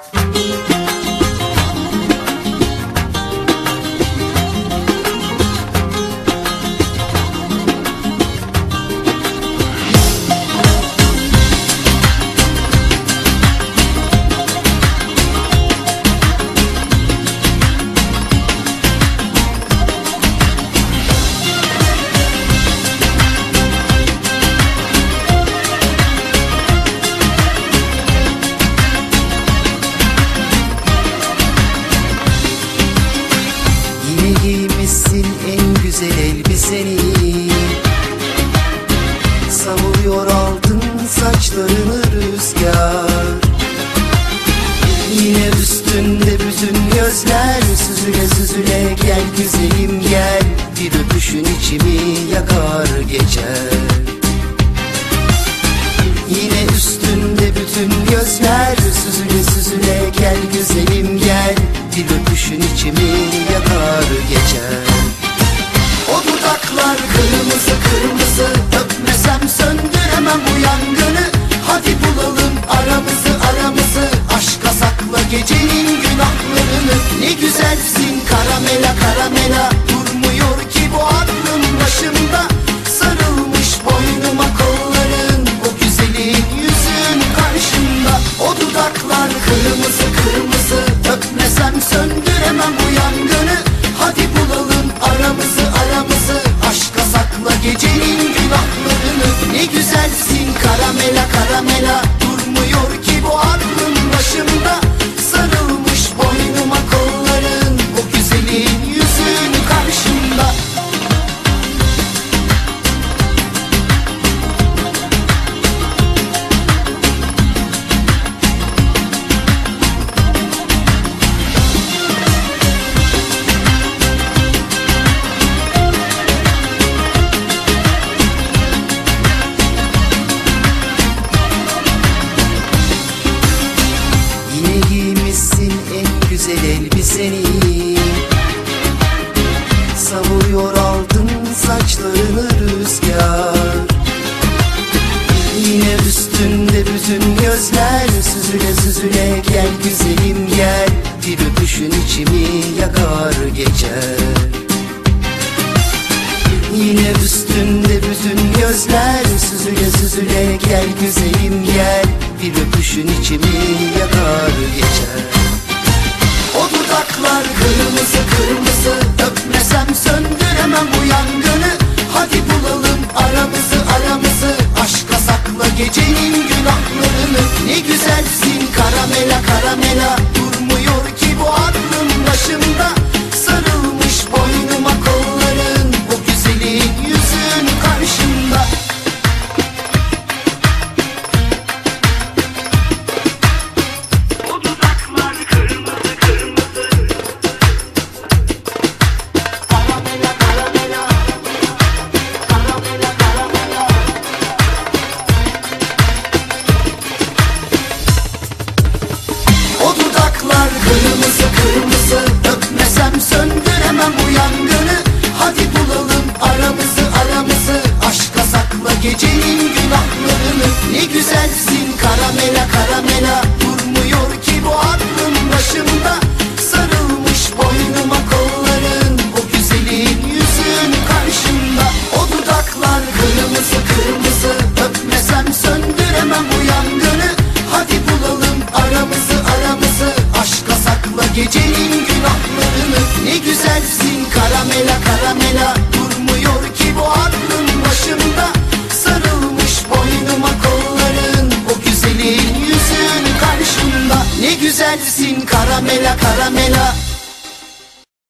Giymişsin en güzel elbiseni, savuruyor altın saçlarını rüzgar. Yine üstünde bütün gözler süzüle süzüle, gel güzelim gel, bir öpüşün içimi yakar geçer. Yine üstünde bütün gözler süzüle süzüle, gel güzelim gel, bir öpüşün içimi yakar geçer. O dudaklar kırmızı kırmızı, öpmesem söndüremem bu yangını. Hadi bulalım aramızı aramızı, aşka sakla gecenin günahlarını. Ne güzelsin karamela karamela, durmuyor ki bu aklım başımda. Sarılmış boynuma kolların, o güzelin yüzün karşımda. O dudaklar kırmızı kırmızı, öpmesem söndüremem bu yangını. Hadi bulalım aramızı aramızı, aşka sakla gecenin günahlarını. Ne güzelsin karamela karamela, durmuyor ki bu aklım başımda. Sarılmış boynuma kolların, o güzelin yüzün karşımda. Güzel elbiseni, savuruyor altın saçlarını rüzgar. Yine üstünde bütün gözler süzüle süzüle, gel güzelim gel, bir öpüşün içimi yakar geçer. Yine üstünde bütün gözler süzüle süzüle, gel güzelim gel, bir öpüşün içimi yakar geçer. O dudaklar kırmızı kırmızı, öpmesem söndüremem bu yangını. Hadi bulalım aramızı aramızı, aşka sakla gecenin günahlarını. Ne güzelsin karamela karamela, durmuyor ki bu aklım başımda. Sarılmış boynuma kolların, o güzelin yüzün karşımda. Kırmızı kırmızı, öpmesem söndüremem bu yangını. Hadi bulalım aramızı aramızı, aşka sakla gecenin günahlarını. Ne güzelsin karamela karamela, durmuyor ki bu aklım başımda. Sarılmış boynuma kolların, o güzelin yüzün karşımda. O dudaklar kırmızı kırmızı, öpmesem söndüremem bu yangını. Hadi bulalım aramızı aramızı, aşka sakla gecenin günahlarını. Ne güzelsin karamela karamela, durmuyor ki bu aklım başımda. Sarılmış boynuma kolların, o güzelin yüzün karşımda. Ne güzelsin karamela karamela.